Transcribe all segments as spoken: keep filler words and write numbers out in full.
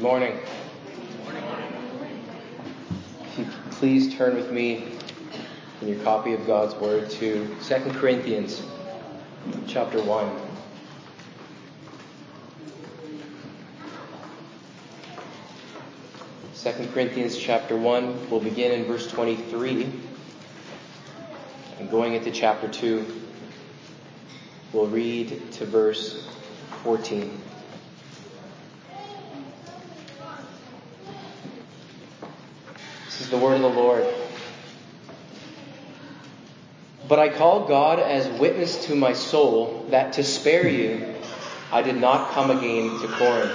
morning. If you could please turn with me in your copy of God's Word to Second Corinthians chapter one. Second Corinthians chapter one, we'll begin in verse twenty-three. And going into chapter two, we'll read to verse fourteen. This is the word of the Lord. But I call God as witness to my soul that to spare you I did not come again to Corinth.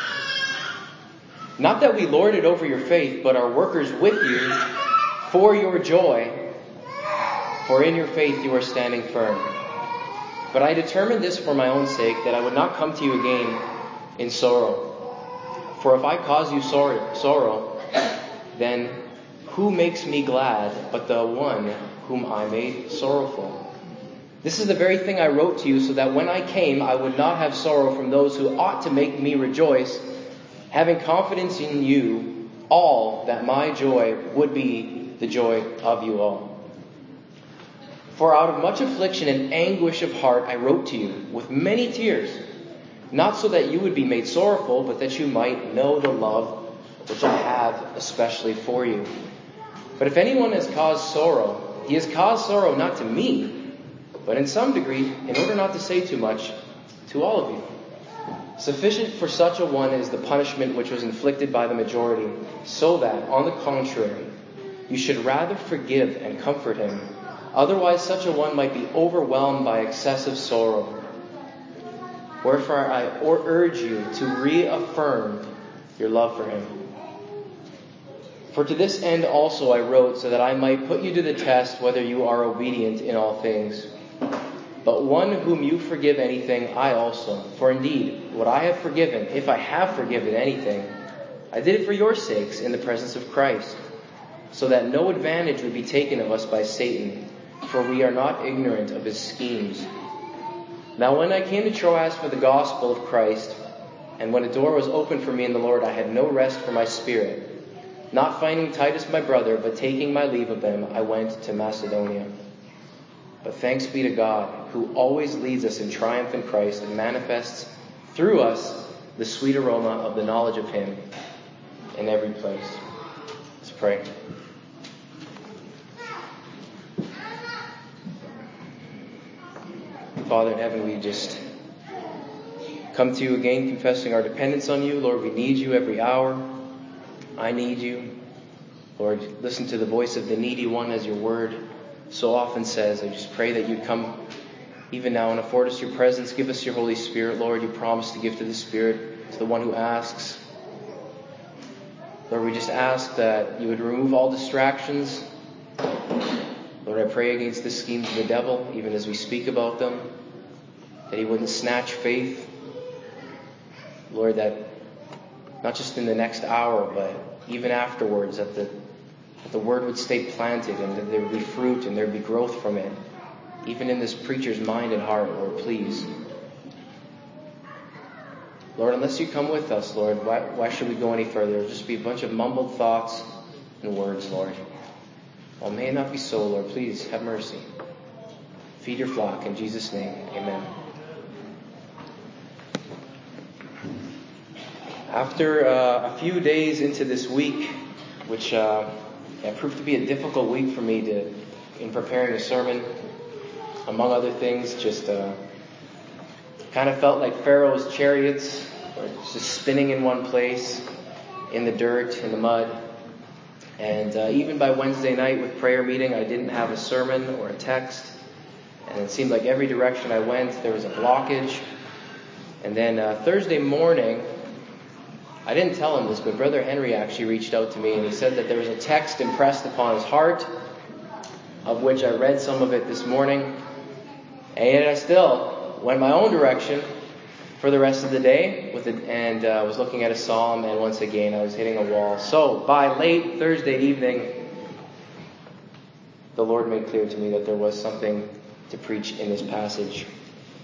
Not that we lord it over your faith, but are workers with you for your joy, for in your faith you are standing firm. But I determined this for my own sake, that I would not come to you again in sorrow. For if I cause you sorrow, sorrow, then who makes me glad but the one whom I made sorrowful? This is the very thing I wrote to you, so that when I came I would not have sorrow from those who ought to make me rejoice, having confidence in you all, that my joy would be the joy of you all. For out of much affliction and anguish of heart I wrote to you with many tears, not so that you would be made sorrowful, but that you might know the love which I have especially for you. But if anyone has caused sorrow, he has caused sorrow not to me, but in some degree, in order not to say too much, to all of you. Sufficient for such a one is the punishment which was inflicted by the majority, so that, on the contrary, you should rather forgive and comfort him. Otherwise such a one might be overwhelmed by excessive sorrow. Wherefore I urge you to reaffirm your love for him. For to this end also I wrote, so that I might put you to the test whether you are obedient in all things. But one whom you forgive anything, I also. For indeed, what I have forgiven, if I have forgiven anything, I did it for your sakes in the presence of Christ, so that no advantage would be taken of us by Satan, for we are not ignorant of his schemes. Now when I came to Troas for the gospel of Christ, and when a door was opened for me in the Lord, I had no rest for my spirit. Not finding Titus my brother, but taking my leave of them, I went to Macedonia. But thanks be to God, who always leads us in triumph in Christ and manifests through us the sweet aroma of the knowledge of him in every place. Let's pray. Father in heaven, we just come to you again confessing our dependence on you. Lord, we need you every hour. I need you. Lord, listen to the voice of the needy one, as your word so often says. I just pray that you'd come even now and afford us your presence. Give us your Holy Spirit, Lord. You promised to give to the Spirit, to the one who asks. Lord, we just ask that you would remove all distractions. Lord, I pray against the schemes of the devil, even as we speak about them, that he wouldn't snatch faith. Lord, that not just in the next hour, but even afterwards, that the, that the word would stay planted and that there would be fruit and there would be growth from it, even in this preacher's mind and heart, Lord, please. Lord, unless you come with us, Lord, why, why should we go any further? It'll just be a bunch of mumbled thoughts and words, Lord. Well, may it not be so, Lord. Please have mercy. Feed your flock. In Jesus' name, amen. After uh, a few days into this week, which uh, yeah, proved to be a difficult week for me to, in preparing a sermon, among other things, just uh, kind of felt like Pharaoh's chariots, just spinning in one place, in the dirt, in the mud. And uh, even by Wednesday night with prayer meeting, I didn't have a sermon or a text. And it seemed like every direction I went, there was a blockage. And then uh, Thursday morning, I didn't tell him this, but Brother Henry actually reached out to me and he said that there was a text impressed upon his heart, of which I read some of it this morning. And yet I still went my own direction for the rest of the day with it, and uh, was looking at a psalm, and once again I was hitting a wall. So by late Thursday evening, the Lord made clear to me that there was something to preach in this passage.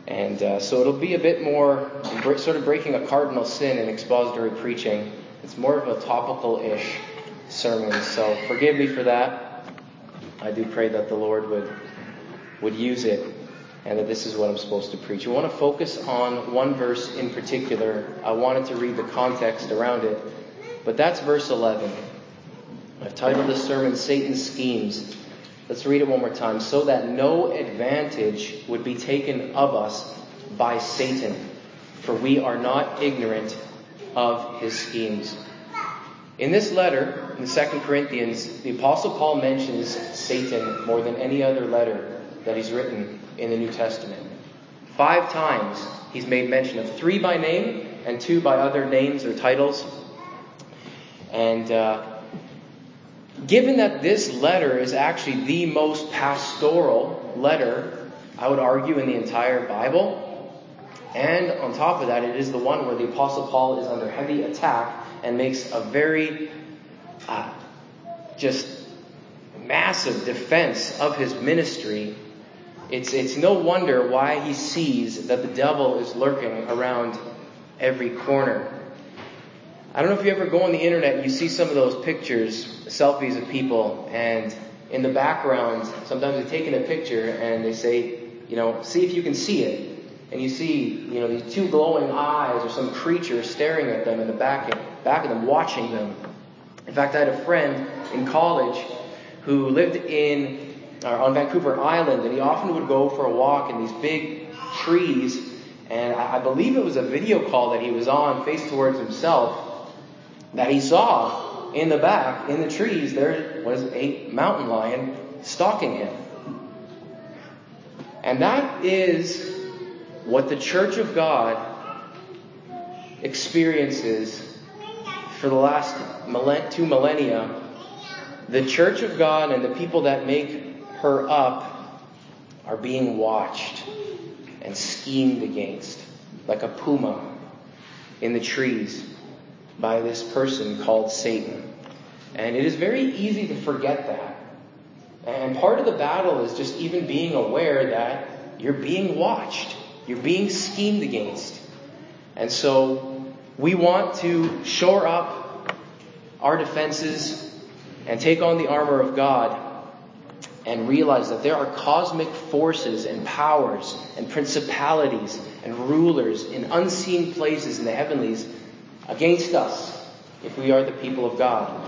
And uh, so it'll be a bit more sort of breaking a cardinal sin in expository preaching. It's more of a topical-ish sermon. So forgive me for that. I do pray that the Lord would would use it and that this is what I'm supposed to preach. I want to focus on one verse in particular. I wanted to read the context around it, but that's verse eleven. I've titled this sermon, Satan's Schemes. Let's read it one more time. So that no advantage would be taken of us by Satan, for we are not ignorant of his schemes. In this letter, in Second Corinthians, the Apostle Paul mentions Satan more than any other letter that he's written in the New Testament. Five times he's made mention of three by name and two by other names or titles. And uh, given that this letter is actually the most pastoral letter, I would argue, in the entire Bible, and on top of that, it is the one where the Apostle Paul is under heavy attack and makes a very uh, just massive defense of his ministry. It's, it's no wonder why he sees that the devil is lurking around every corner. I don't know if you ever go on the internet and you see some of those pictures, selfies of people, and in the background, sometimes they're taking a picture and they say, you know, see if you can see it. And you see, you know, these two glowing eyes or some creature staring at them in the back, back of them, watching them. In fact, I had a friend in college who lived in uh, on Vancouver Island, and he often would go for a walk in these big trees. And I, I believe it was a video call that he was on, faced towards himself, that he saw in the back, in the trees, there was a mountain lion stalking him. And that is what the Church of God experiences for the last two millennia. The Church of God and the people that make her up are being watched and schemed against like a puma in the trees by this person called Satan. And it is very easy to forget that. And part of the battle is just even being aware that you're being watched. You're being schemed against. And so we want to shore up our defenses and take on the armor of God and realize that there are cosmic forces and powers and principalities and rulers in unseen places in the heavenlies against us if we are the people of God.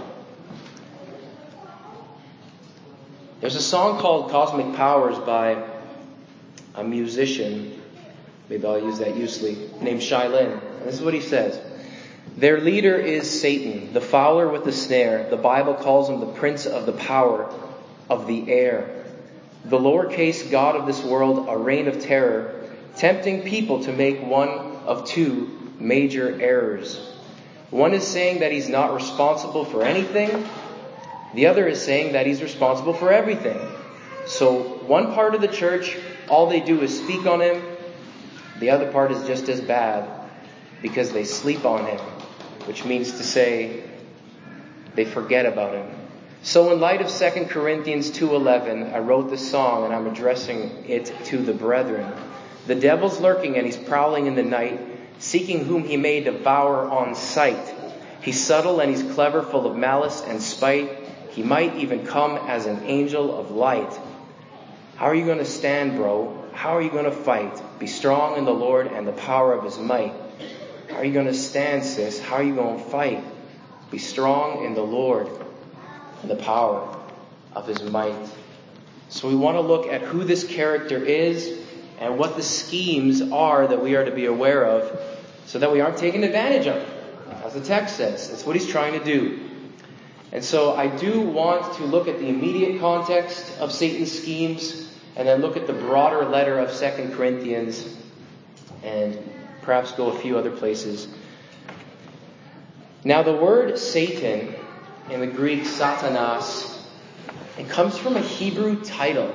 There's a song called Cosmic Powers by a musician, maybe I'll use that loosely, named Shai Linne. And this is what he says. Their leader is Satan, the fowler with the snare. The Bible calls him the prince of the power of the air. The lowercase god of this world, a reign of terror, tempting people to make one of two major errors. One is saying that he's not responsible for anything. The other is saying that he's responsible for everything. So one part of the church, all they do is speak on him. The other part is just as bad because they sleep on him, which means to say they forget about him. So in light of Second Corinthians two eleven, I wrote this song and I'm addressing it to the brethren. The devil's lurking and he's prowling in the night, seeking whom he may devour on sight. He's subtle and he's clever, full of malice and spite. He might even come as an angel of light. How are you going to stand, bro? How are you going to fight? Be strong in the Lord and the power of his might. How are you going to stand, sis? How are you going to fight? Be strong in the Lord and the power of his might. So we want to look at who this character is and what the schemes are that we are to be aware of so that we aren't taken advantage of. As the text says, that's what he's trying to do. And so I do want to look at the immediate context of Satan's schemes and then look at the broader letter of Second Corinthians and perhaps go a few other places. Now the word Satan in the Greek Satanas, it comes from a Hebrew title.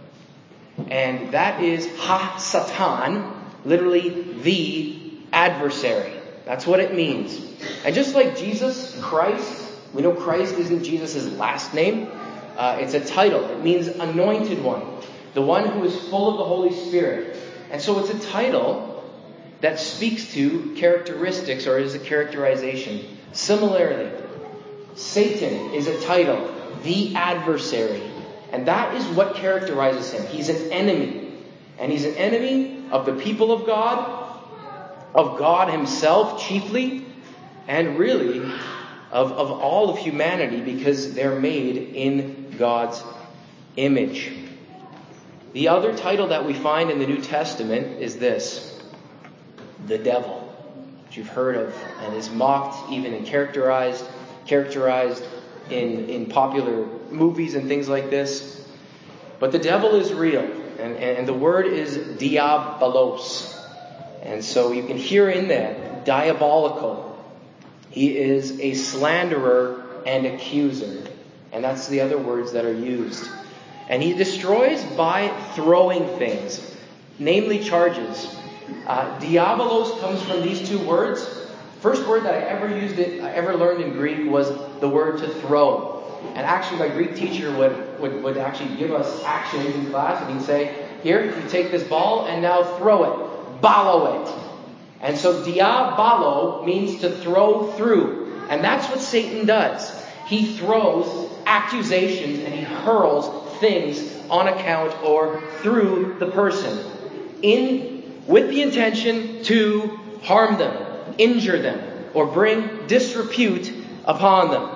And that is Ha-Satan, literally the adversary. That's what it means. And just like Jesus Christ, we know Christ isn't Jesus' last name. Uh, it's a title. It means anointed one. The one who is full of the Holy Spirit. And so it's a title that speaks to characteristics or is a characterization. Similarly, Satan is a title, the adversary. And that is what characterizes him. He's an enemy. And he's an enemy of the people of God, of God himself chiefly, and really of, of all of humanity, because they're made in God's image. The other title that we find in the New Testament is this: the devil, which you've heard of and is mocked even and characterized, characterized in, in popular movies and things like this. But the devil is real, and, and the word is diabolos. And so you can hear in that diabolical. He is a slanderer and accuser. And that's the other words that are used. And he destroys by throwing things, namely charges. Uh, diabolos comes from these two words. First word that I ever used it, I ever learned in Greek was the word to throw. And actually my Greek teacher would, would, would actually give us actions in class, and he'd say, here, you take this ball and now throw it. Ballo it. And so diabolo means to throw through. And that's what Satan does. He throws accusations and he hurls things on account or through the person, in with the intention to harm them, injure them, or bring disrepute upon them.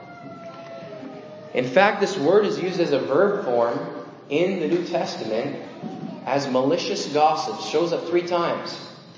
In fact, this word is used as a verb form in the New Testament as malicious gossip. It shows up three times.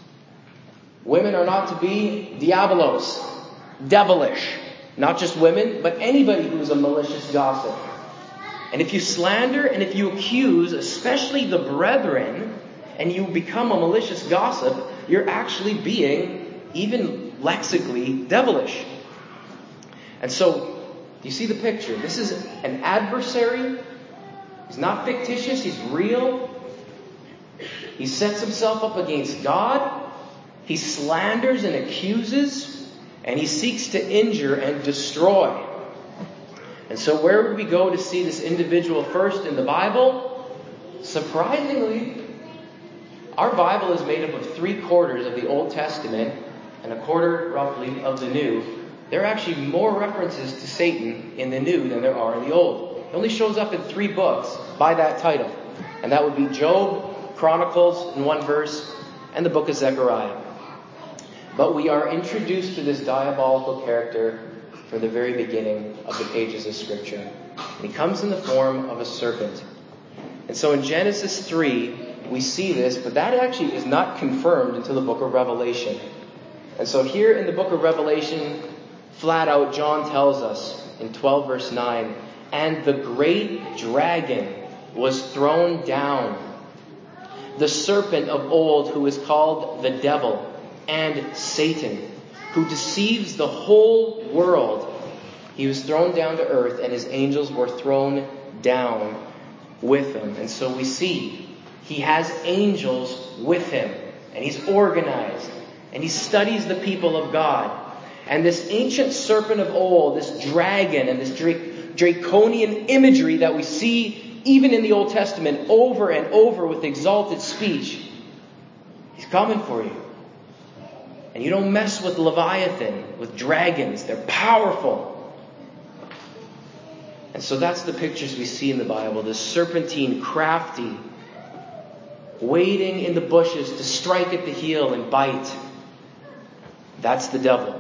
Women are not to be diabolos, devilish. Not just women, but anybody who is a malicious gossip. And if you slander and if you accuse, especially the brethren, and you become a malicious gossip, you're actually being, even lexically, devilish. And so, you see the picture. This is an adversary. He's not fictitious, he's real. He sets himself up against God. He slanders and accuses, and he seeks to injure and destroy. And so where would we go to see this individual first in the Bible? Surprisingly, our Bible is made up of three quarters of the Old Testament and a quarter, roughly, of the New. There are actually more references to Satan in the New than there are in the Old. It only shows up in three books by that title. And that would be Job, Chronicles in one verse, and the book of Zechariah. But we are introduced to this diabolical character from the very beginning of the pages of Scripture. And he comes in the form of a serpent. And so in Genesis three, we see this, but that actually is not confirmed until the book of Revelation. And so here in the book of Revelation, flat out, John tells us in twelve verse nine, and the great dragon was thrown down, the serpent of old who is called the devil and Satan, who deceives the whole world. He was thrown down to earth, and his angels were thrown down with him. And so we see he has angels with him, and he's organized, and he studies the people of God. And this ancient serpent of old, this dragon, and this dra- draconian imagery that we see even in the Old Testament over and over with exalted speech, he's coming for you. And you don't mess with Leviathan, with dragons. They're powerful. And so that's the pictures we see in the Bible. This serpentine, crafty, waiting in the bushes to strike at the heel and bite. That's the devil.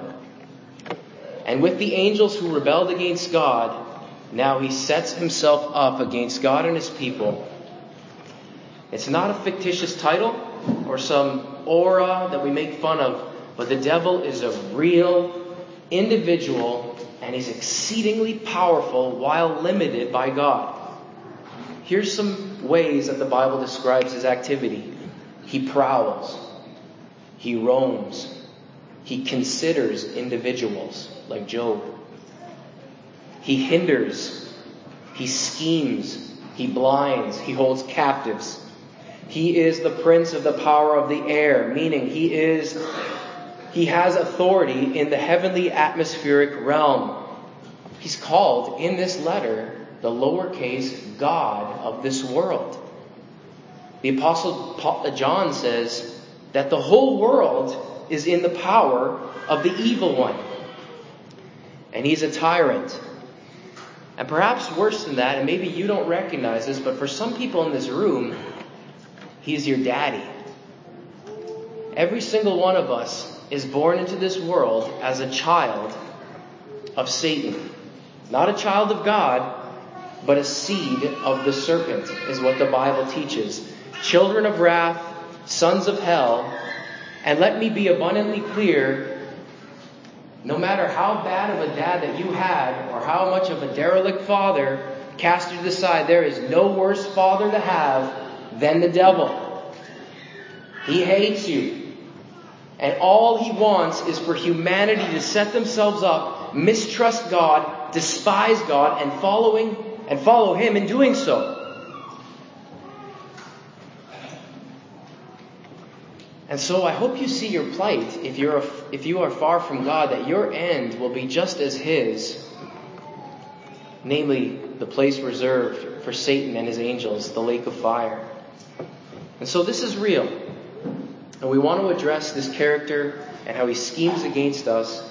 And with the angels who rebelled against God, now he sets himself up against God and his people. It's not a fictitious title or some aura that we make fun of. But the devil is a real individual, and he's exceedingly powerful while limited by God. Here's some ways that the Bible describes his activity. He prowls. He roams. He considers individuals, like Job. He hinders. He schemes. He blinds. He holds captives. He is the prince of the power of the air, meaning he is... He has authority in the heavenly atmospheric realm. He's called in this letter the lowercase God of this world. The Apostle Paul, John says that the whole world is in the power of the evil one. And he's a tyrant. And perhaps worse than that, and maybe you don't recognize this, but for some people in this room, he's your daddy. Every single one of us is born into this world as a child of Satan. Not a child of God, but a seed of the serpent, is what the Bible teaches. Children of wrath, sons of hell. And let me be abundantly clear, no matter how bad of a dad that you had, or how much of a derelict father cast you to the side, there is no worse father to have than the devil. He hates you. And all he wants is for humanity to set themselves up, mistrust God, despise God, and following and follow him in doing so. And so I hope you see your plight, if you're a, if you are far from God, that your end will be just as his, namely the place reserved for Satan and his angels, the lake of fire. And so this is real. And we want to address this character and how he schemes against us,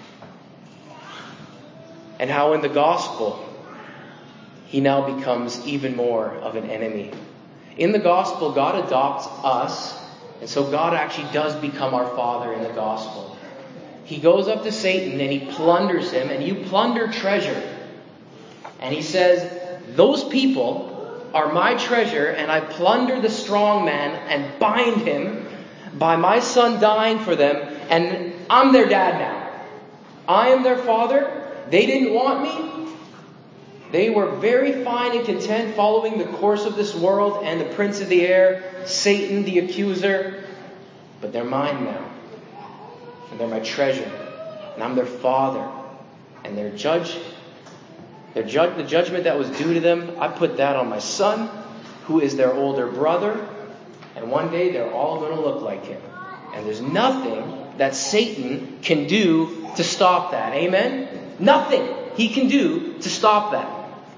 and how in the gospel he now becomes even more of an enemy. In the gospel, God adopts us, and so God actually does become our Father in the gospel. He goes up to Satan and he plunders him, and you plunder treasure. And he says, those people are my treasure, and I plunder the strong man and bind him by my son dying for them, and I'm their dad now. I am their father. They didn't want me. They were very fine and content following the course of this world and the prince of the air, Satan the accuser. But they're mine now. And they're my treasure. And I'm their father. And their judge, their judge, the judgment that was due to them, I put that on my son, who is their older brother. And one day they're all going to look like him. And there's nothing that Satan can do to stop that. Amen? Nothing he can do to stop that.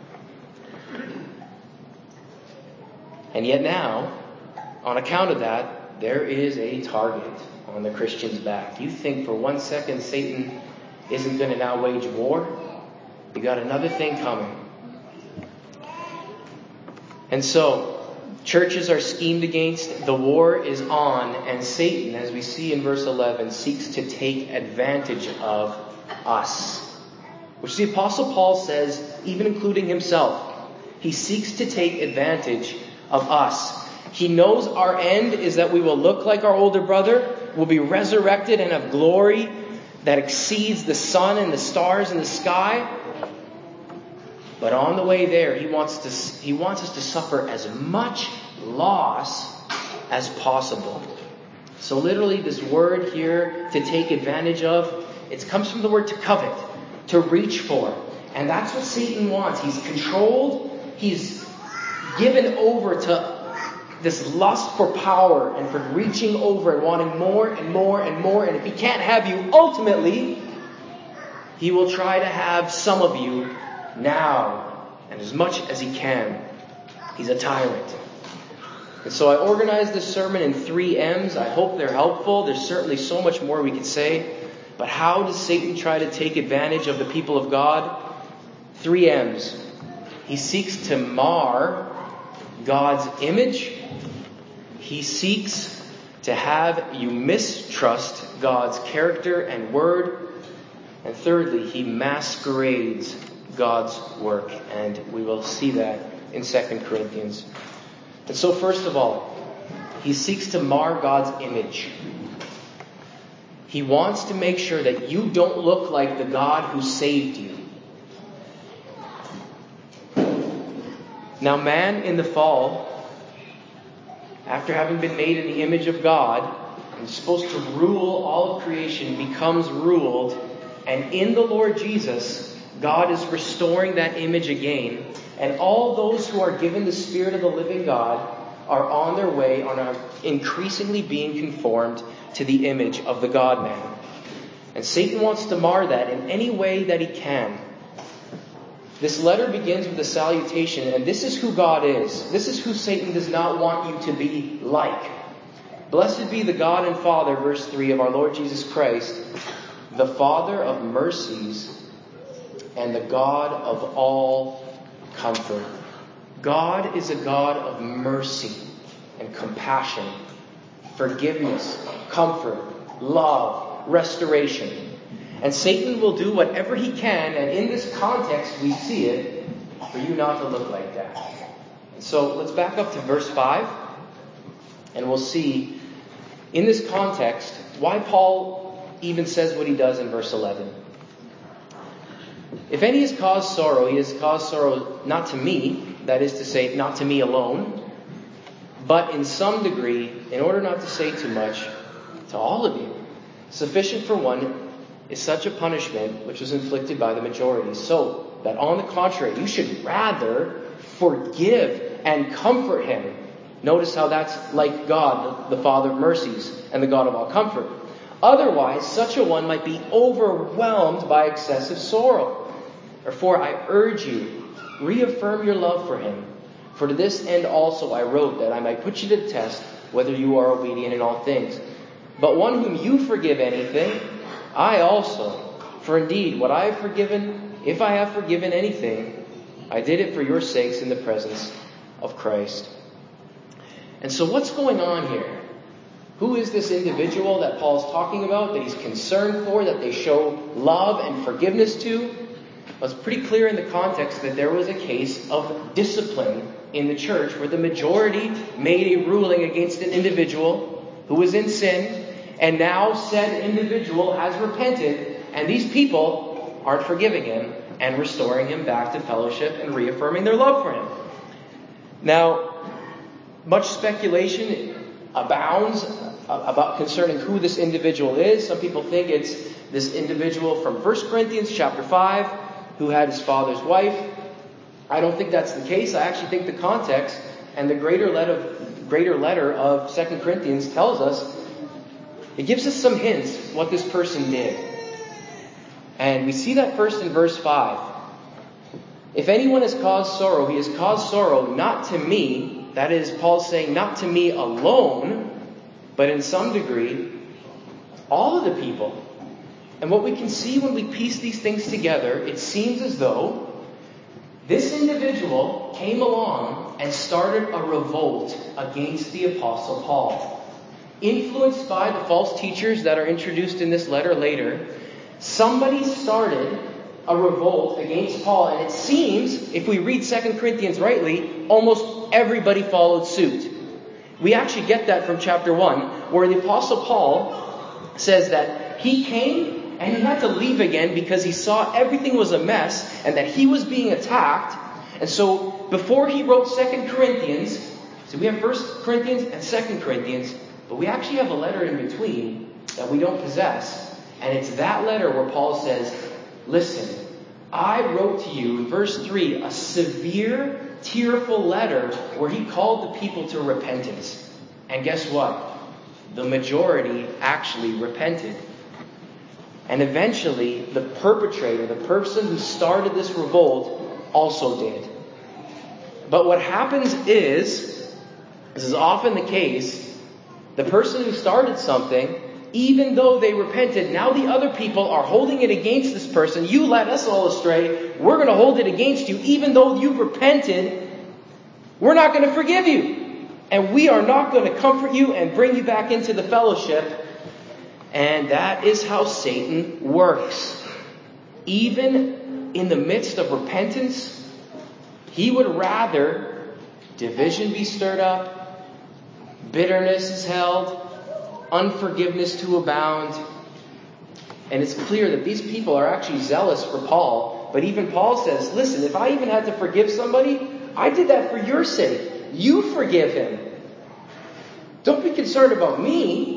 And yet now, on account of that, there is a target on the Christian's back. You think for one second Satan isn't going to now wage war? You got another thing coming. And so, churches are schemed against, the war is on, and Satan, as we see in verse eleven, seeks to take advantage of us. Which the Apostle Paul says, even including himself, he seeks to take advantage of us. He knows our end is that we will look like our older brother, will be resurrected and have glory that exceeds the sun and the stars in the sky. But on the way there, he wants to, he wants us to suffer as much loss as possible. So literally this word here, to take advantage of, it comes from the word to covet, to reach for. And that's what Satan wants. He's controlled. He's given over to this lust for power and for reaching over and wanting more and more and more. And if he can't have you ultimately, he will try to have some of you now, and as much as he can. He's a tyrant. And so I organized this sermon in three M's. I hope they're helpful. There's certainly so much more we could say. But how does Satan try to take advantage of the people of God? Three M's. He seeks to mar God's image. He seeks to have you mistrust God's character and word. And thirdly, he masquerades God's work. And we will see that in Second Corinthians. And so first of all, he seeks to mar God's image. He wants to make sure that you don't look like the God who saved you. Now man in the fall, after having been made in the image of God, and supposed to rule all of creation, becomes ruled. And in the Lord Jesus, God is restoring that image again. And all those who are given the Spirit of the living God are on their way, are increasingly being conformed to the image of the God-man. And Satan wants to mar that in any way that he can. This letter begins with a salutation, and this is who God is. This is who Satan does not want you to be like. Blessed be the God and Father, verse three, of our Lord Jesus Christ, the Father of mercies and the God of all comfort. God is a God of mercy and compassion, forgiveness, comfort, love, restoration. And Satan will do whatever he can, and in this context we see it, for you not to look like that. So let's back up to verse five, and we'll see in this context why Paul even says what he does in verse eleven. If any has caused sorrow, he has caused sorrow not to me, that is to say, not to me alone, but in some degree, in order not to say too much, to all of you. Sufficient for one is such a punishment which was inflicted by the majority, so that on the contrary, you should rather forgive and comfort him. Notice how that's like God, the Father of mercies and the God of all comfort. Otherwise, such a one might be overwhelmed by excessive sorrow. Therefore, I urge you, reaffirm your love for him. For to this end also I wrote, that I might put you to the test whether you are obedient in all things. But one whom you forgive anything, I also. For indeed, what I have forgiven, if I have forgiven anything, I did it for your sakes in the presence of Christ. And so what's going on here? Who is this individual that Paul's talking about, that he's concerned for, that they show love and forgiveness to? Well, it's pretty clear in the context that there was a case of discipline in the church where the majority made a ruling against an individual who was in sin, and now said individual has repented, and these people aren't forgiving him and restoring him back to fellowship and reaffirming their love for him. Now, much speculation abounds about concerning who this individual is. Some people think it's this individual from First Corinthians chapter five who had his father's wife. I don't think that's the case. I actually think the context and the greater letter, greater letter of Second Corinthians tells us, it gives us some hints what this person did. And we see that first in verse five. If anyone has caused sorrow, he has caused sorrow not to me. That is, Paul's saying, not to me alone, but in some degree, all of the people. And what we can see when we piece these things together, it seems as though this individual came along and started a revolt against the Apostle Paul. Influenced by the false teachers that are introduced in this letter later, somebody started a revolt against Paul. And it seems, if we read Second Corinthians rightly, almost everybody followed suit. We actually get that from chapter one, where the Apostle Paul says that he came and he had to leave again because he saw everything was a mess and that he was being attacked. And so before he wrote Second Corinthians, so we have First Corinthians and Second Corinthians, but we actually have a letter in between that we don't possess. And it's that letter where Paul says, listen, I wrote to you, in verse three, a severe, tearful letter where he called the people to repentance. And guess what? The majority actually repented. And eventually, the perpetrator, the person who started this revolt, also did. But what happens is, this is often the case, the person who started something, even though they repented, now the other people are holding it against this person. You led us all astray. We're going to hold it against you. Even though you've repented, we're not going to forgive you. And we are not going to comfort you and bring you back into the fellowship. And that is how Satan works. Even in the midst of repentance, he would rather division be stirred up, bitterness is held, unforgiveness to abound. And it's clear that these people are actually zealous for Paul. But even Paul says, listen, if I even had to forgive somebody, I did that for your sake. You forgive him. Don't be concerned about me.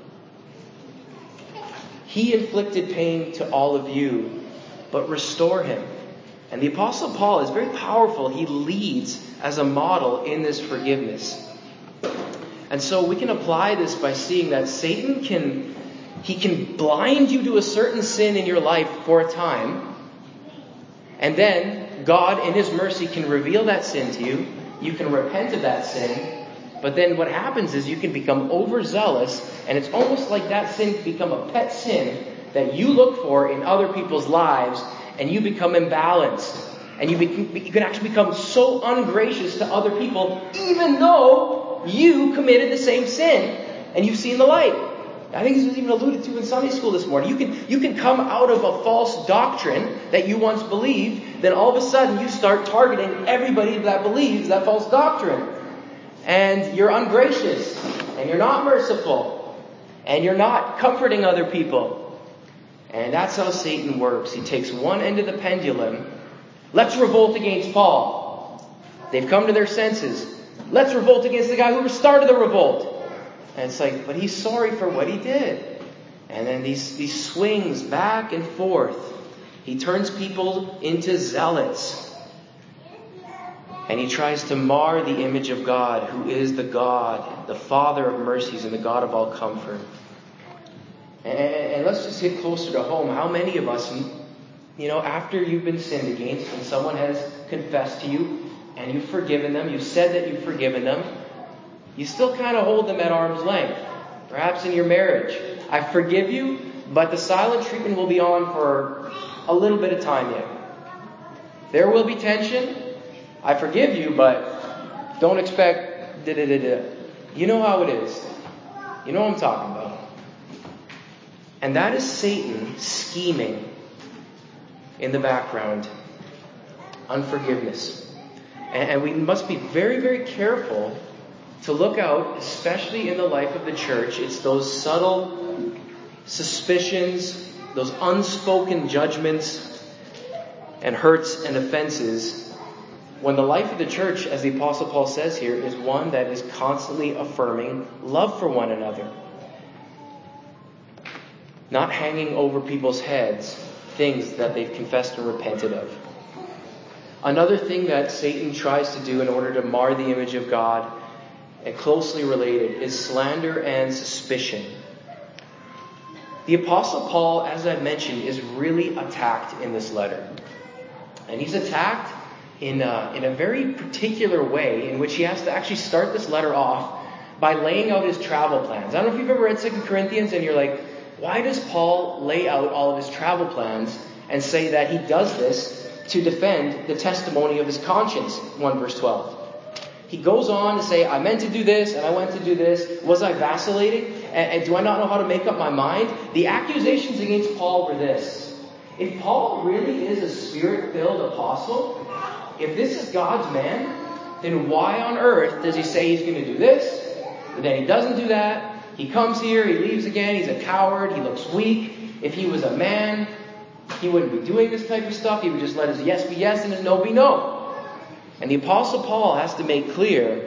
He inflicted pain to all of you, but restore him. And the Apostle Paul is very powerful. He leads as a model in this forgiveness. And so we can apply this by seeing that Satan can, he can blind you to a certain sin in your life for a time. And then God, in His mercy, can reveal that sin to you. You can repent of that sin. But then what happens is you can become overzealous, and it's almost like that sin can become a pet sin that you look for in other people's lives, and you become imbalanced. And you, be, you can actually become so ungracious to other people, even though you committed the same sin, and you've seen the light. I think this was even alluded to in Sunday school this morning. You can, you can come out of a false doctrine that you once believed, then all of a sudden you start targeting everybody that believes that false doctrine. And you're ungracious, and you're not merciful, and you're not comforting other people. And that's how Satan works. He takes one end of the pendulum. Let's revolt against Paul. They've come to their senses. Let's revolt against the guy who started the revolt. And it's like, but he's sorry for what he did. And then these, these swings back and forth. He turns people into zealots. And he tries to mar the image of God, who is the God, the Father of mercies and the God of all comfort. And, and let's just get closer to home. How many of us, you know, after you've been sinned against and someone has confessed to you and you've forgiven them, you've said that you've forgiven them, you still kind of hold them at arm's length. Perhaps in your marriage. I forgive you, but the silent treatment will be on for a little bit of time yet. There will be tension. I forgive you, but don't expect da-da-da-da. You know how it is. You know what I'm talking about. And that is Satan scheming in the background. Unforgiveness. And, and we must be very, very careful to look out, especially in the life of the church. It's those subtle suspicions, those unspoken judgments and hurts and offenses, when the life of the church, as the Apostle Paul says here, is one that is constantly affirming love for one another. Not hanging over people's heads things that they've confessed and repented of. Another thing that Satan tries to do in order to mar the image of God, and closely related, is slander and suspicion. The Apostle Paul, as I've mentioned, is really attacked in this letter. And he's attacked in a, in a very particular way, in which he has to actually start this letter off by laying out his travel plans. I don't know if you've ever read Second Corinthians and you're like, why does Paul lay out all of his travel plans and say that he does this to defend the testimony of his conscience? one verse twelve. He goes on to say, I meant to do this and I went to do this. Was I vacillating? And, and do I not know how to make up my mind? The accusations against Paul were this. If Paul really is a spirit-filled apostle, if this is God's man, then why on earth does he say he's going to do this, but then he doesn't do that? He comes here, he leaves again, he's a coward, he looks weak. If he was a man, he wouldn't be doing this type of stuff. He would just let his yes be yes and his no be no. And the Apostle Paul has to make clear,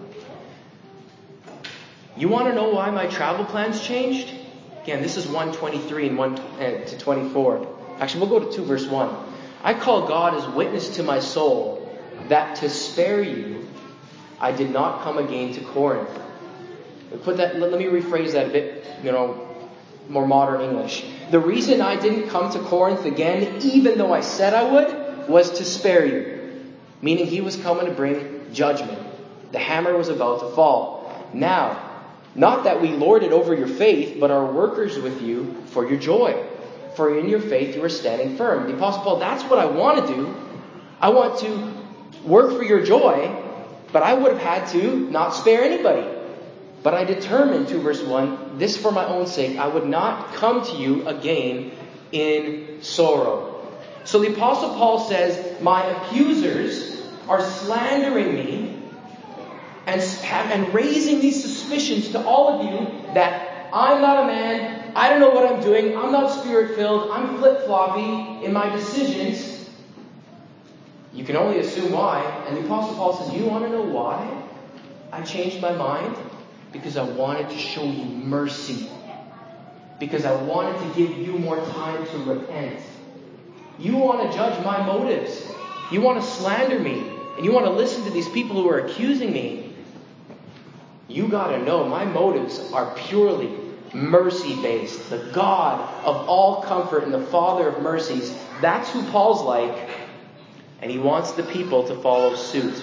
you want to know why my travel plans changed? Again, this is one twenty-three and one to twenty-four. Actually, we'll go to two verse one. I call God as witness to my soul that to spare you, I did not come again to Corinth. Put that. Let me rephrase that a bit, you know, more modern English. The reason I didn't come to Corinth again, even though I said I would, was to spare you. Meaning he was coming to bring judgment. The hammer was about to fall. Now, not that we lord it over your faith, but are workers with you for your joy. For in your faith you are standing firm. The Apostle Paul, that's what I want to do. I want to work for your joy, but I would have had to not spare anybody. But I determined, two verse one, this for my own sake, I would not come to you again in sorrow. So the Apostle Paul says, my accusers are slandering me and, and raising these suspicions to all of you that I'm not a man, I don't know what I'm doing, I'm not spirit-filled, I'm flip-floppy in my decisions. You can only assume why. And the Apostle Paul says, you want to know why I changed my mind? Because I wanted to show you mercy. Because I wanted to give you more time to repent. You want to judge my motives. You want to slander me. And you want to listen to these people who are accusing me. You got to know my motives are purely mercy-based. The God of all comfort and the Father of mercies. That's who Paul's like. and he wants the people to follow suit.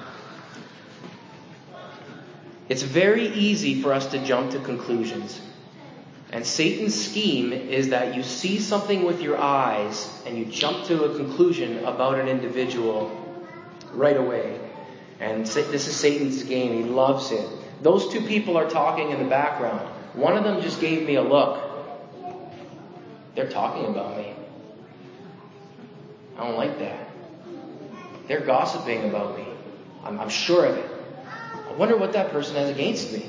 It's very easy for us to jump to conclusions. And Satan's scheme is that you see something with your eyes and you jump to a conclusion about an individual right away. And this is Satan's game. He loves it. Those two people are talking in the background. One of them just gave me a look. They're talking about me. I don't like that. They're gossiping about me. I'm, I'm sure of it. I wonder what that person has against me.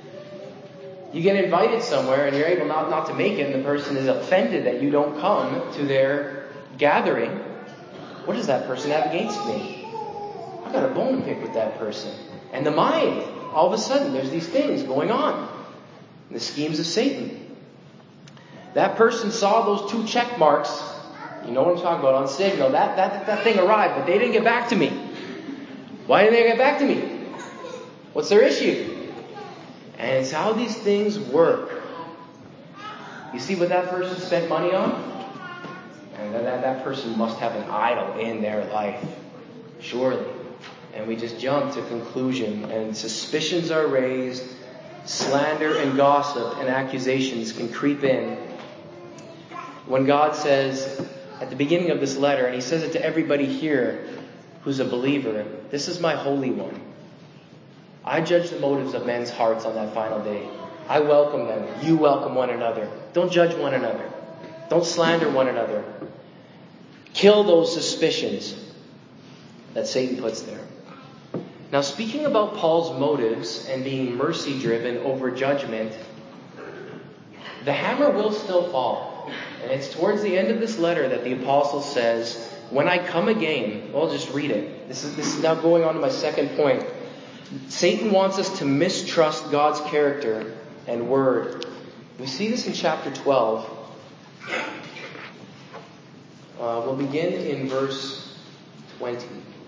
You get invited somewhere and you're able not, not to make it, and the person is offended that you don't come to their gathering. What does that person have against me? I've got a bone to pick with that person. And the mind, all of a sudden, there's these things going on. The schemes of Satan. That person saw those two check marks. You know what I'm talking about on Signal. That, that, that thing arrived, but they didn't get back to me. Why didn't they get back to me? What's their issue? And it's how these things work. You see what that person spent money on? And that, that, that person must have an idol in their life. Surely. And we just jump to conclusion. And suspicions are raised. Slander and gossip and accusations can creep in. When God says at the beginning of this letter, and he says it to everybody here who's a believer, this is my Holy One. I judge the motives of men's hearts on that final day. I welcome them. You welcome one another. Don't judge one another. Don't slander one another. Kill those suspicions that Satan puts there. Now, speaking about Paul's motives and being mercy-driven over judgment, the hammer will still fall. And it's towards the end of this letter that the apostle says, when I come again, well, I'll just read it. This is, this is now going on to my second point. Satan wants us to mistrust God's character and word. We see this in chapter twelve. Uh, we'll begin in verse twenty.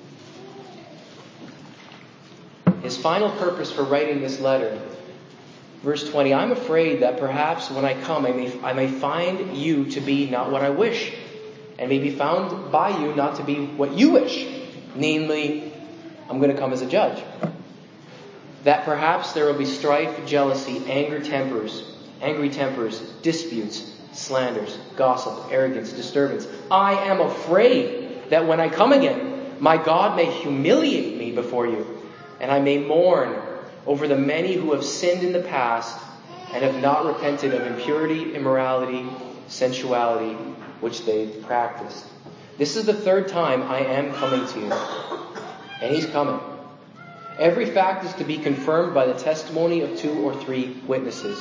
His final purpose for writing this letter. Verse twenty, I'm afraid that perhaps when I come I may, I may find you to be not what I wish, and may be found by you not to be what you wish. Namely, I'm going to come as a judge. That perhaps there will be strife, jealousy, anger, tempers, angry tempers, disputes, slanders, gossip, arrogance, disturbance. I am afraid that when I come again, my God may humiliate me before you, and I may mourn over the many who have sinned in the past and have not repented of impurity, immorality, sensuality, which they've practiced. This is the third time I am coming to you. And he's coming. Every fact is to be confirmed by the testimony of two or three witnesses.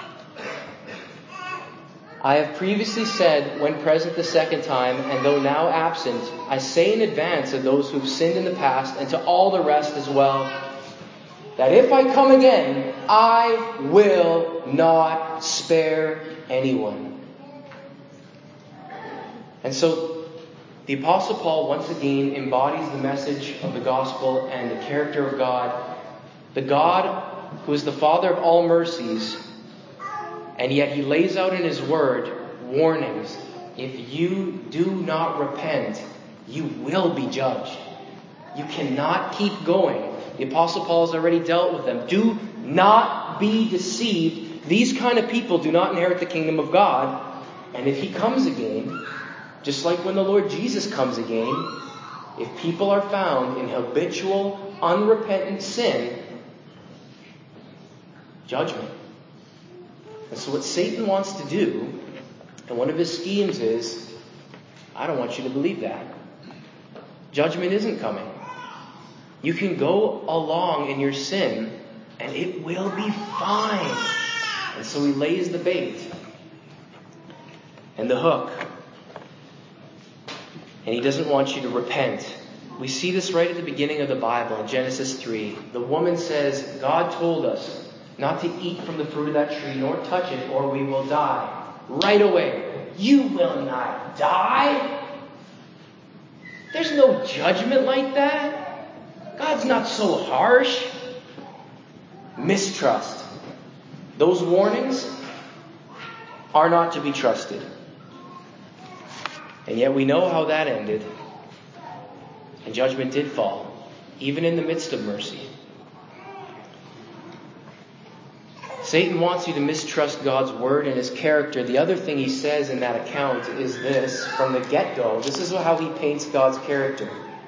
I have previously said, when present the second time, and though now absent, I say in advance of those who have sinned in the past, and to all the rest as well, that if I come again, I will not spare anyone. And so, the Apostle Paul once again embodies the message of the gospel and the character of God. The God who is the Father of all mercies, and yet he lays out in his word warnings. If you do not repent, you will be judged. You cannot keep going. The Apostle Paul has already dealt with them. Do not be deceived. These kind of people do not inherit the kingdom of God. And if he comes again, just like when the Lord Jesus comes again, if people are found in habitual, unrepentant sin, judgment. And so what Satan wants to do, and one of his schemes is, I don't want you to believe that. Judgment isn't coming. You can go along in your sin, and it will be fine. And so he lays the bait and the hook. And he doesn't want you to repent. We see this right at the beginning of the Bible in Genesis three. The woman says, God told us not to eat from the fruit of that tree, nor touch it, or we will die. Right away. You will not die. There's no judgment like that. God's not so harsh. Mistrust. Those warnings are not to be trusted. And yet we know how that ended. And judgment did fall, even in the midst of mercy. Satan wants you to mistrust God's word and his character. The other thing he says in that account is this, from the get-go. This is how he paints God's character.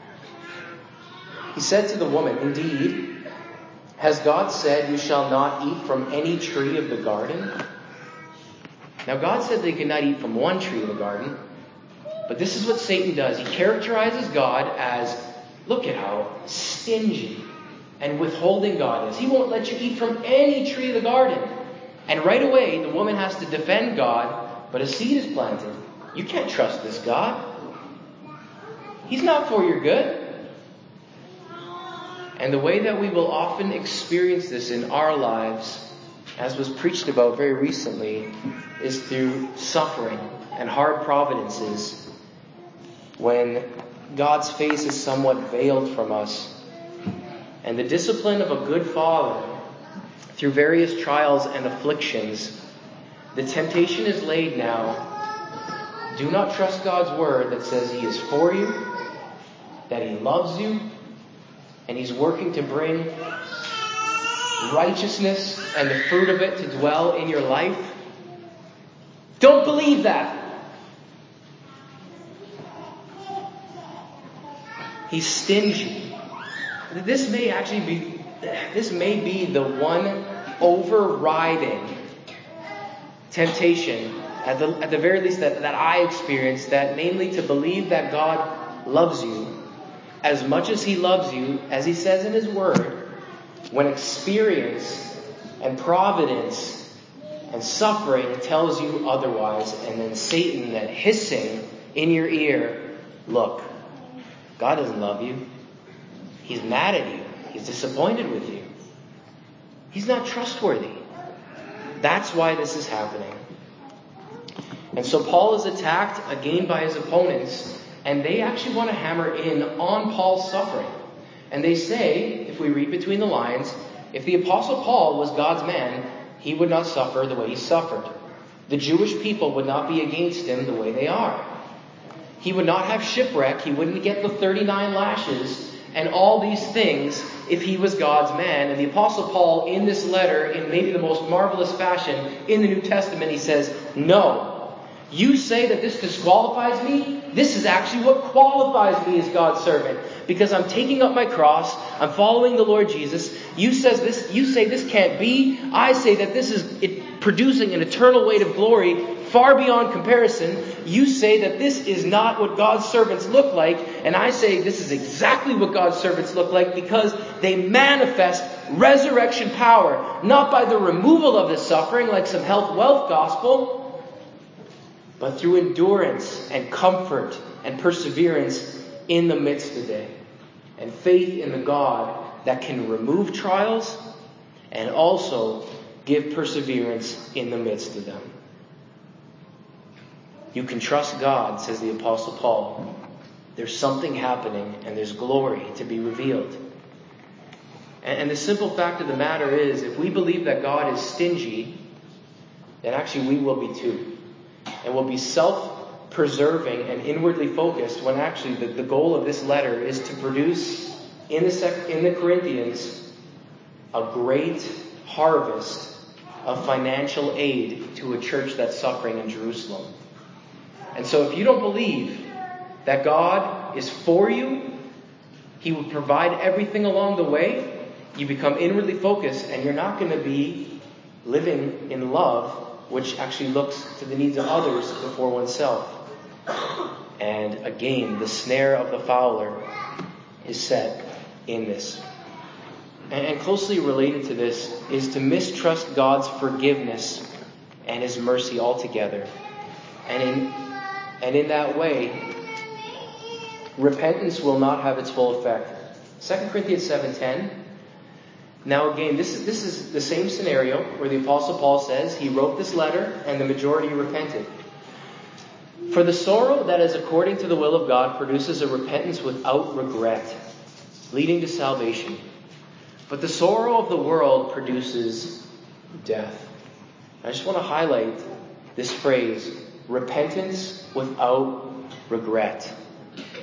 He said to the woman, "Indeed, has God said you shall not eat from any tree of the garden?" Now God said they could not eat from one tree of the garden. But this is what Satan does. He characterizes God as, look at how stingy and withholding God is. He won't let you eat from any tree of the garden. And right away, the woman has to defend God, but a seed is planted. You can't trust this God. He's not for your good. And the way that we will often experience this in our lives, as was preached about very recently, is through suffering and hard providences, when God's face is somewhat veiled from us. And the discipline of a good father, through various trials and afflictions, the temptation is laid now. Do not trust God's word that says he is for you, that he loves you, and he's working to bring righteousness and the fruit of it to dwell in your life. Don't believe that. He's stingy. This may actually be, this may be the one overriding temptation, at the, at the very least that, that I experienced, that namely to believe that God loves you as much as he loves you, as he says in his word, when experience and providence and suffering tells you otherwise, and then Satan that hissing in your ear, look, God doesn't love you. He's mad at you. He's disappointed with you. He's not trustworthy. That's why this is happening. And so Paul is attacked again by his opponents, and they actually want to hammer in on Paul's suffering. And they say, if we read between the lines, if the Apostle Paul was God's man, he would not suffer the way he suffered. The Jewish people would not be against him the way they are. He would not have shipwreck. He wouldn't get the thirty-nine lashes and all these things if he was God's man. And the Apostle Paul, in this letter, in maybe the most marvelous fashion in the New Testament, he says, no, you say that this disqualifies me? This is actually what qualifies me as God's servant. Because I'm taking up my cross. I'm following the Lord Jesus. You says this. You say this can't be. I say that this is it, producing an eternal weight of glory far beyond comparison. You say that this is not what God's servants look like. And I say this is exactly what God's servants look like, because they manifest resurrection power. Not by the removal of the suffering like some health wealth gospel, but through endurance and comfort and perseverance in the midst of it. And faith in the God that can remove trials and also give perseverance in the midst of them. You can trust God, says the Apostle Paul. There's something happening and there's glory to be revealed. And the simple fact of the matter is, if we believe that God is stingy, then actually we will be too. And we'll be self-preserving and inwardly focused, when actually the, the goal of this letter is to produce in the, sec, in the Corinthians a great harvest of financial aid to a church that's suffering in Jerusalem. And so if you don't believe that God is for you, he will provide everything along the way, you become inwardly focused, and you're not going to be living in love, which actually looks to the needs of others before oneself. And again, the snare of the fowler is set in this. And closely related to this is to mistrust God's forgiveness and his mercy altogether. And in, and in that way, repentance will not have its full effect. Second Corinthians seven ten. Now again, this is, this is the same scenario where the Apostle Paul says he wrote this letter and the majority repented. For the sorrow that is according to the will of God produces a repentance without regret, leading to salvation. But the sorrow of the world produces death. I just want to highlight this phrase, repentance without regret.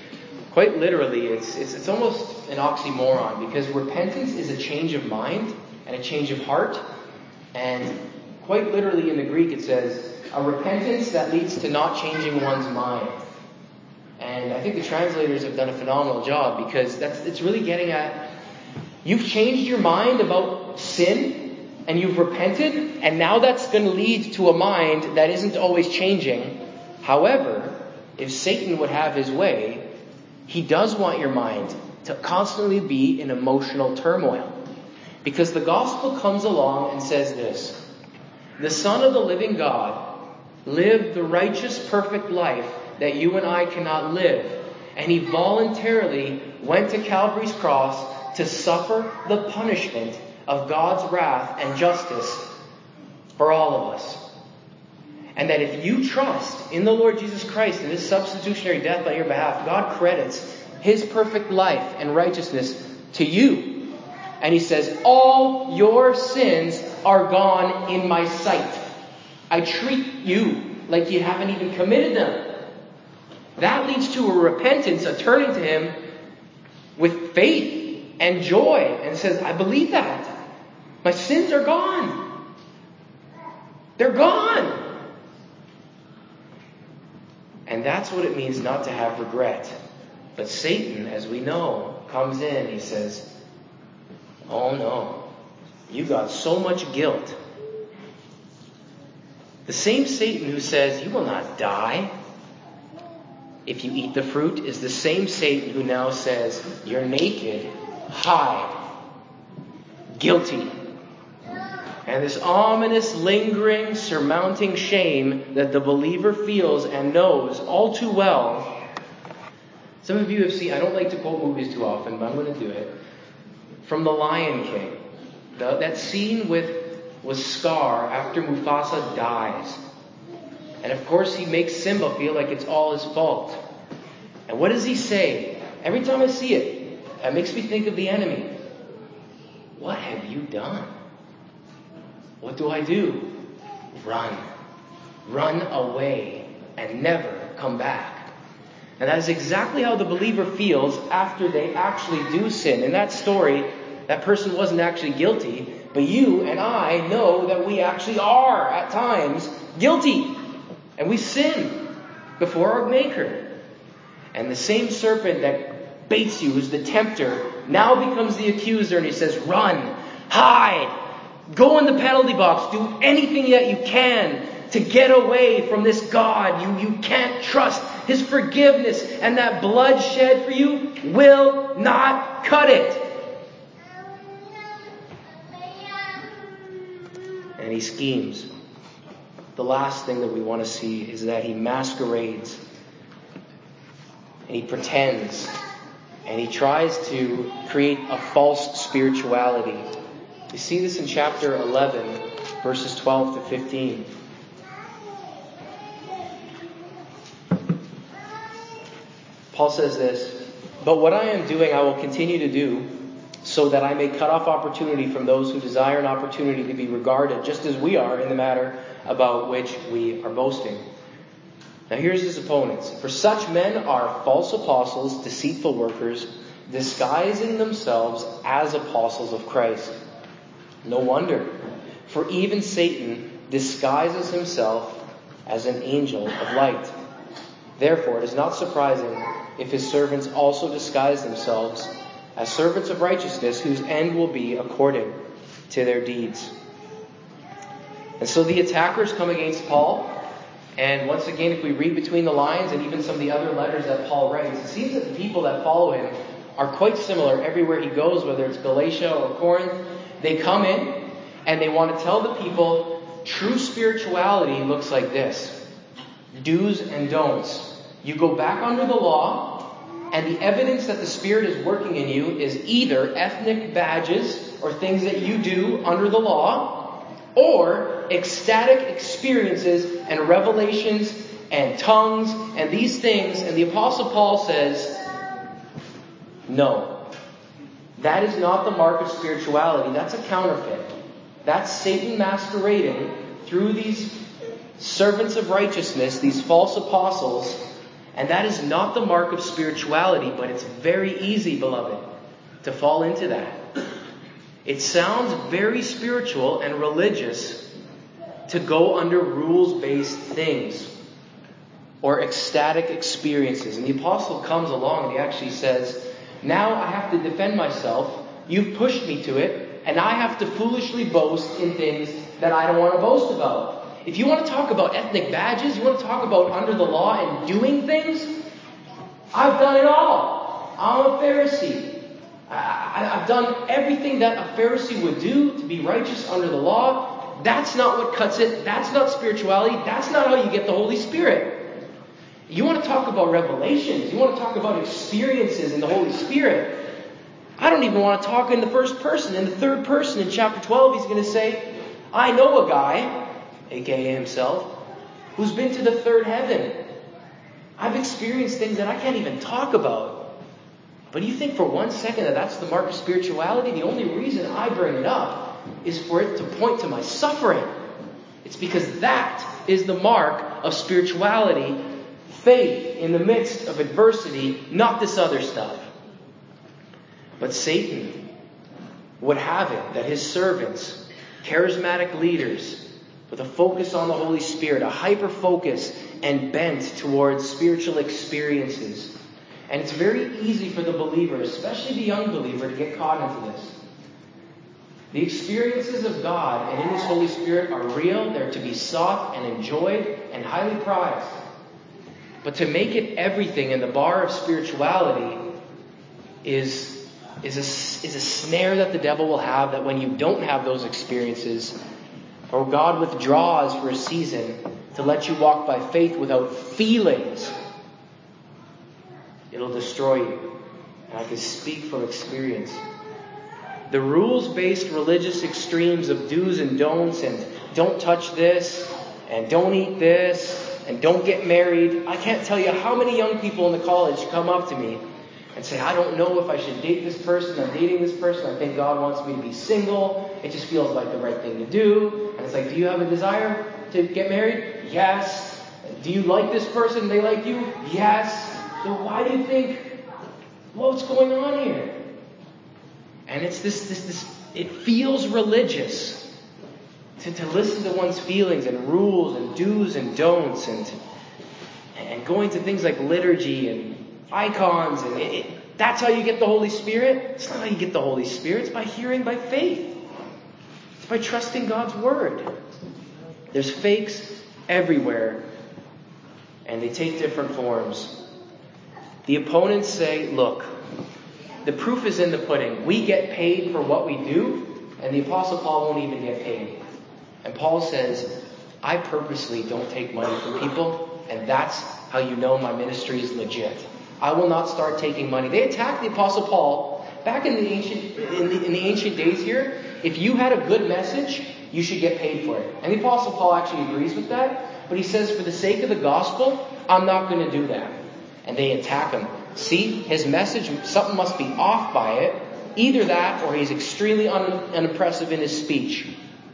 Quite literally, it's, it's, it's almost an oxymoron, because repentance is a change of mind and a change of heart. And quite literally in the Greek it says, a repentance that leads to not changing one's mind. And I think the translators have done a phenomenal job, because that's it's really getting at, you've changed your mind about sin and you've repented, and now that's going to lead to a mind that isn't always changing. However, if Satan would have his way, he does want your mind to constantly be in emotional turmoil. Because the gospel comes along and says this: the Son of the living God lived the righteous, perfect life that you and I cannot live. And he voluntarily went to Calvary's cross to suffer the punishment of God's wrath and justice for all of us. And that if you trust in the Lord Jesus Christ and his substitutionary death on your behalf, God credits his perfect life and righteousness to you. And he says, all your sins are gone in my sight. I treat you like you haven't even committed them. That leads to a repentance, a turning to him with faith and joy, and says, I believe that. My sins are gone. They're gone. And that's what it means not to have regret. But Satan, as we know, comes in. He says, oh no, you got so much guilt. The same Satan who says, you will not die if you eat the fruit, is the same Satan who now says, you're naked, hide, guilty. And this ominous, lingering, surmounting shame that the believer feels and knows all too well. Some of you have seen, I don't like to quote movies too often, but I'm going to do it. From The Lion King, the, that scene with, with Scar after Mufasa dies. And of course he makes Simba feel like it's all his fault. And what does he say? Every time I see it, it makes me think of the enemy. What have you done? What do I do? Run. Run away and never come back. And that is exactly how the believer feels after they actually do sin. In that story, that person wasn't actually guilty, but you and I know that we actually are, at times, guilty. And we sin before our Maker. And the same serpent that baits you, who's the tempter, now becomes the accuser, and he says, run, hide, go in the penalty box, do anything that you can to get away from this God you, you can't trust. His forgiveness and that blood shed for you will not cut it. And he schemes. The last thing that we want to see is that he masquerades. And he pretends. And he tries to create a false spirituality. You see this in chapter eleven, verses twelve to fifteen. Paul says this, but what I am doing I will continue to do, so that I may cut off opportunity from those who desire an opportunity to be regarded, just as we are in the matter about which we are boasting. Now here's his opponents. For such men are false apostles, deceitful workers, disguising themselves as apostles of Christ. No wonder, for even Satan disguises himself as an angel of light. Therefore, it is not surprising if his servants also disguise themselves as servants of righteousness, whose end will be according to their deeds. And so the attackers come against Paul. And once again, if we read between the lines and even some of the other letters that Paul writes, it seems that the people that follow him are quite similar everywhere he goes, whether it's Galatia or Corinth. They come in and they want to tell the people true spirituality looks like this. Do's and don'ts. You go back under the law, and the evidence that the Spirit is working in you is either ethnic badges or things that you do under the law, or ecstatic experiences and revelations and tongues and these things. And the Apostle Paul says, no, that is not the mark of spirituality. That's a counterfeit. That's Satan masquerading through these servants of righteousness, these false apostles. And that is not the mark of spirituality, but it's very easy, beloved, to fall into that. It sounds very spiritual and religious to go under rules-based things or ecstatic experiences. And the apostle comes along and he actually says, now I have to defend myself. You've pushed me to it, and I have to foolishly boast in things that I don't want to boast about. If you want to talk about ethnic badges, you want to talk about under the law and doing things, I've done it all. I'm a Pharisee. I, I've done everything that a Pharisee would do to be righteous under the law. That's not what cuts it. That's not spirituality. That's not how you get the Holy Spirit. You want to talk about revelations. You want to talk about experiences in the Holy Spirit. I don't even want to talk in the first person. In the third person, in chapter twelve, he's going to say, I know a guy, aka himself, who's been to the third heaven. I've experienced things that I can't even talk about. But you think for one second that that's the mark of spirituality? The only reason I bring it up is for it to point to my suffering. It's because that is the mark of spirituality. Faith in the midst of adversity, not this other stuff. But Satan would have it that his servants, charismatic leaders, with a focus on the Holy Spirit, a hyper focus and bent towards spiritual experiences. And it's very easy for the believer, especially the young believer, to get caught into this. The experiences of God and in His Holy Spirit are real. They're to be sought and enjoyed and highly prized. But to make it everything in the bar of spirituality is, is, a, is a snare that the devil will have, that when you don't have those experiences, or God withdraws for a season to let you walk by faith without feelings, it'll destroy you. And I can speak from experience. The rules-based religious extremes of do's and don'ts and don't touch this and don't eat this and don't get married. I can't tell you how many young people in the college come up to me and say, I don't know if I should date this person. I'm dating this person. I think God wants me to be single. It just feels like the right thing to do. And it's like, do you have a desire to get married? Yes. Do you like this person? They like you? Yes. So why do you think, what's going on here? And it's this, this, this, it feels religious. To, to listen to one's feelings and rules and do's and don'ts and and going to things like liturgy and icons and it, it, that's how you get the Holy Spirit. It's not how you get the Holy Spirit. It's by hearing by faith. It's by trusting God's Word. There's fakes everywhere, and they take different forms. The opponents say, look, the proof is in the pudding. We get paid for what we do, and the Apostle Paul won't even get paid. And Paul says, I purposely don't take money from people, and that's how you know my ministry is legit. I will not start taking money. They attacked the Apostle Paul back in the ancient in the, in the ancient days here. If you had a good message, you should get paid for it. And the Apostle Paul actually agrees with that. But he says, for the sake of the gospel, I'm not going to do that. And they attack him. See, his message, something must be off by it. Either that, or he's extremely un, unimpressive in his speech.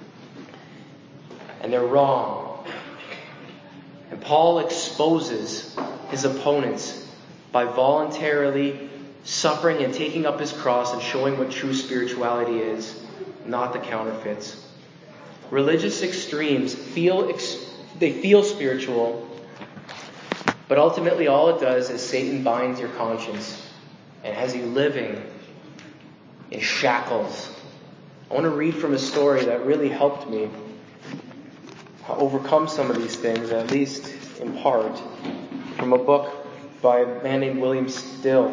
And they're wrong. And Paul exposes his opponents by voluntarily suffering and taking up his cross and showing what true spirituality is, not the counterfeits. Religious extremes feel ex- they feel spiritual, but ultimately all it does is Satan binds your conscience and has you living in shackles. I want to read from a story that really helped me overcome some of these things, at least in part, from a book by a man named William Still.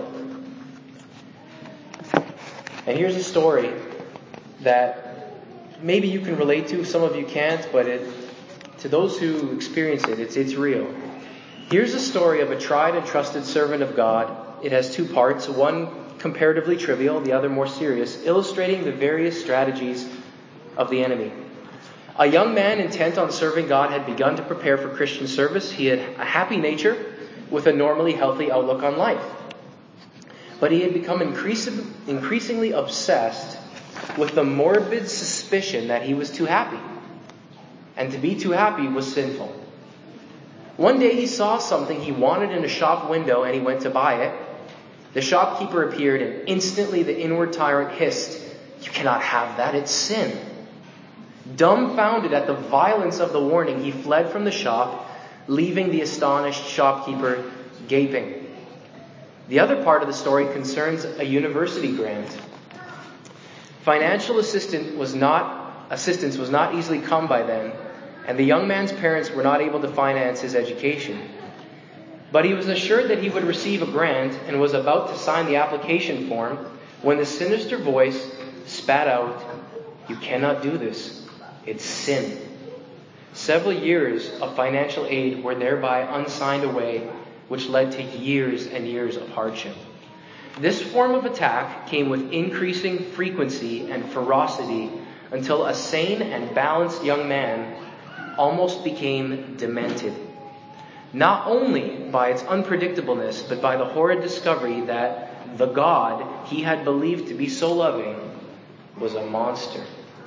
And here's a story that maybe you can relate to, some of you can't, but it, to those who experience it, it's, it's real. Here's a story of a tried and trusted servant of God. It has two parts, one comparatively trivial, the other more serious, illustrating the various strategies of the enemy. A young man intent on serving God had begun to prepare for Christian service. He had a happy nature with a normally healthy outlook on life. But he had become increasing, increasingly obsessed with the morbid suspicion that he was too happy. And to be too happy was sinful. One day he saw something he wanted in a shop window and he went to buy it. The shopkeeper appeared and instantly the inward tyrant hissed, "You cannot have that, it's sin." Dumbfounded at the violence of the warning, he fled from the shop, leaving the astonished shopkeeper gaping. The other part of the story concerns a university grant. Financial assistance was not, assistance was not easily come by then, and the young man's parents were not able to finance his education. But he was assured that he would receive a grant and was about to sign the application form when the sinister voice spat out, "You cannot do this. It's sin." Several years of financial aid were thereby unsigned away, which led to years and years of hardship. This form of attack came with increasing frequency and ferocity until a sane and balanced young man almost became demented. Not only by its unpredictableness, but by the horrid discovery that the God he had believed to be so loving was a monster.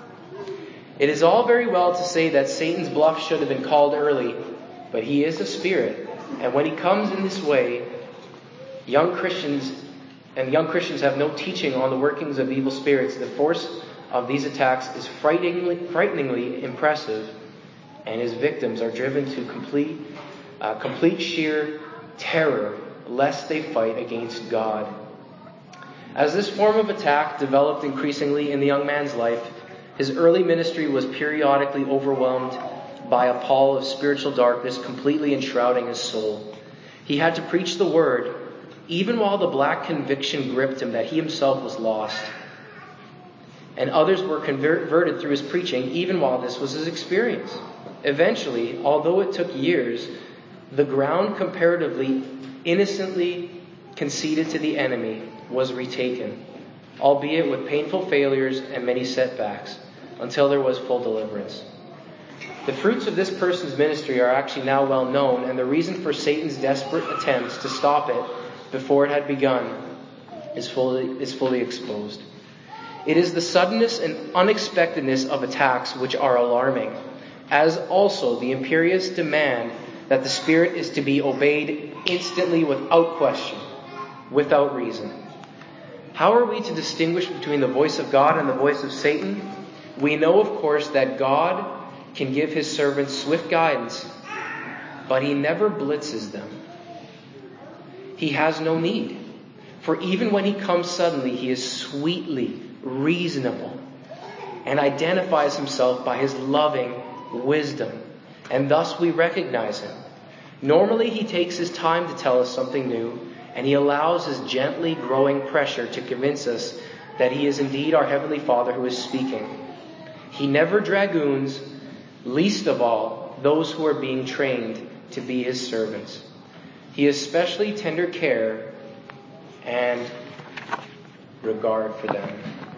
It is all very well to say that Satan's bluff should have been called early, but he is a spirit, and when he comes in this way, young Christians and young Christians have no teaching on the workings of evil spirits. The force of these attacks is frighteningly, frighteningly impressive, and his victims are driven to complete, uh, complete sheer terror, lest they fight against God. As this form of attack developed increasingly in the young man's life, his early ministry was periodically overwhelmed by a pall of spiritual darkness completely enshrouding his soul. He had to preach the word, even while the black conviction gripped him that he himself was lost. And others were converted through his preaching, even while this was his experience. Eventually, although it took years, the ground comparatively innocently conceded to the enemy was retaken, albeit with painful failures and many setbacks, until there was full deliverance. The fruits of this person's ministry are actually now well known, and the reason for Satan's desperate attempts to stop it before it had begun is fully, is fully exposed. It is the suddenness and unexpectedness of attacks which are alarming, as also the imperious demand that the Spirit is to be obeyed instantly without question, without reason. How are we to distinguish between the voice of God and the voice of Satan? We know, of course, that God can give his servants swift guidance, but he never blitzes them. He has no need. For even when he comes suddenly, he is sweetly reasonable and identifies himself by his loving wisdom. And thus we recognize him. Normally he takes his time to tell us something new, and he allows his gently growing pressure to convince us that he is indeed our Heavenly Father who is speaking. He never dragoons, least of all those who are being trained to be his servants. He has specially tender care and regard for them.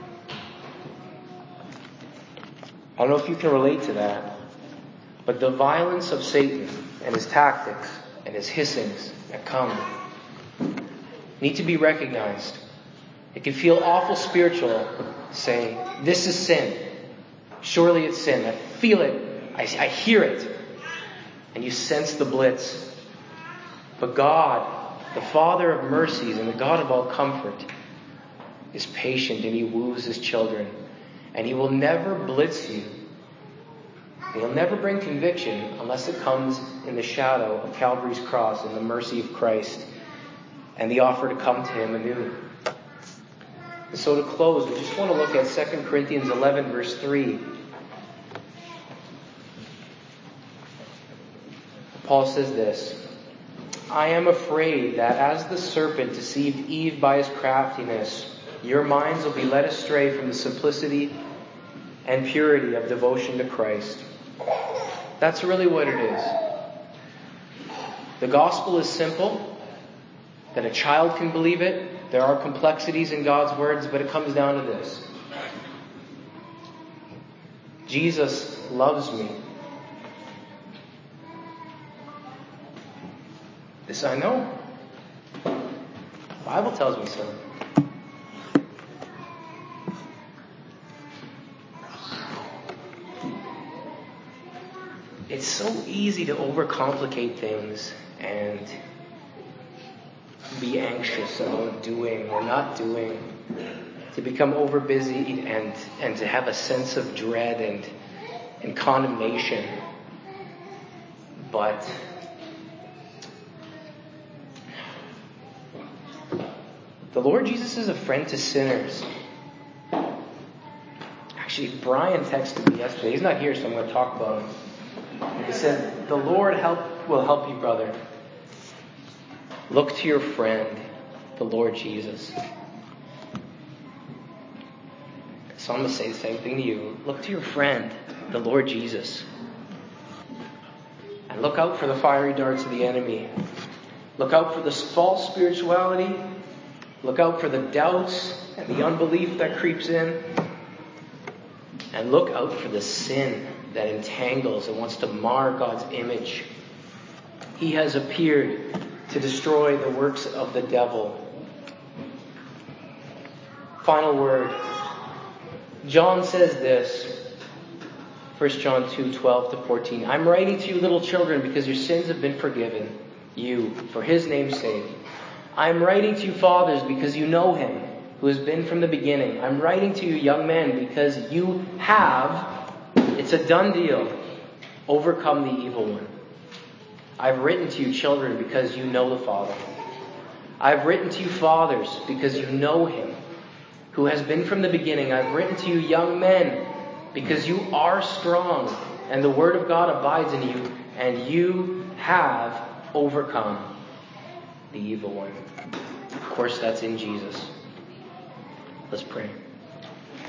I don't know if you can relate to that, but the violence of Satan and his tactics and his hissings that come need to be recognized. It can feel awful spiritual to say, this is sin. Surely it's sin. I feel it. I, I hear it. And you sense the blitz. But God, the Father of mercies and the God of all comfort, is patient and he woos his children. And he will never blitz you. He'll never bring conviction unless it comes in the shadow of Calvary's cross and the mercy of Christ and the offer to come to him anew. And so to close, we just want to look at Second Corinthians eleven, verse three. Paul says this, I am afraid that as the serpent deceived Eve by his craftiness, your minds will be led astray from the simplicity and purity of devotion to Christ. That's really what it is. The gospel is simple, that a child can believe it. There are complexities in God's words, but it comes down to this. Jesus loves me. This I know. The Bible tells me so. It's so easy to overcomplicate things and be anxious about doing or not doing, to become overbusy and, and to have a sense of dread and, and condemnation. But the Lord Jesus is a friend to sinners. Actually, Brian texted me yesterday. He's not here, so I'm going to talk about him. He said, "The Lord help will help you, brother. Look to your friend, the Lord Jesus." So I'm going to say the same thing to you. Look to your friend, the Lord Jesus. And look out for the fiery darts of the enemy. Look out for the false spirituality. Look out for the doubts and the unbelief that creeps in. And look out for the sin that entangles and wants to mar God's image. He has appeared to destroy the works of the devil. Final word. John says this, First John two, twelve to fourteen. "I'm writing to you, little children, because your sins have been forgiven you for his name's sake. I'm writing to you, fathers, because you know him who has been from the beginning. I'm writing to you, young men, because you have, it's a done deal, overcome the evil one. I've written to you, children, because you know the Father. I've written to you, fathers, because you know him who has been from the beginning. I've written to you, young men, because you are strong, and the word of God abides in you, and you have overcome the evil one." Of course, that's in Jesus. Let's pray.